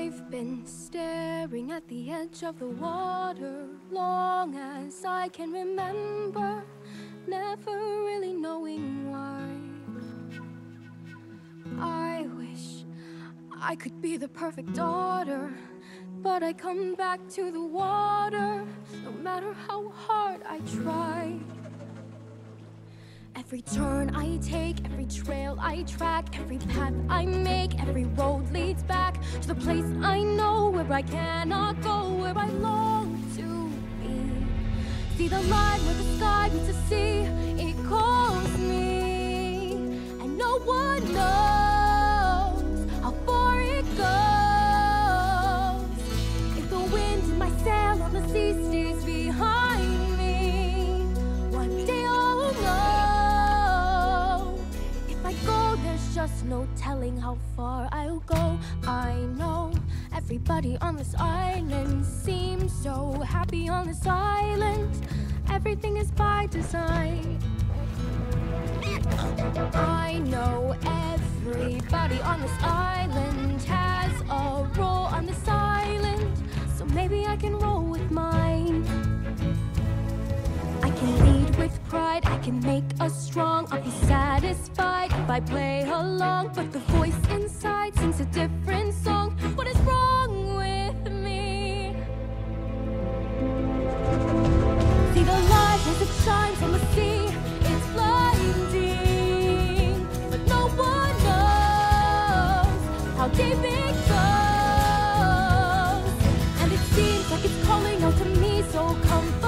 I've been staring at the edge of the water long as I can remember, never really knowing why. I wish I could be the perfect daughter, but I come back to the water no matter how hard I try. Every turn I take, every trail I track, every path I make, every road leads back to the place I know where I cannot go, where I long to be. See the line where the sky meets the sea, it calls me, and no one knows how far it goes. If the wind in my sail on the sea stays behind me, one day I'll know. There's just no telling how far I'll go. I know everybody on this island seems so happy on this island. Everything is by design. I know everybody on this island has a role on this island, so maybe I can roll with mine. I can lead with pride, I can make us strong. I'll be satisfied if I play along, but the voice inside sings a different song. What is wrong with me? See the light as it shines on the sea, it's blinding, but no one knows how deep it goes. And it seems like it's calling out to me, so come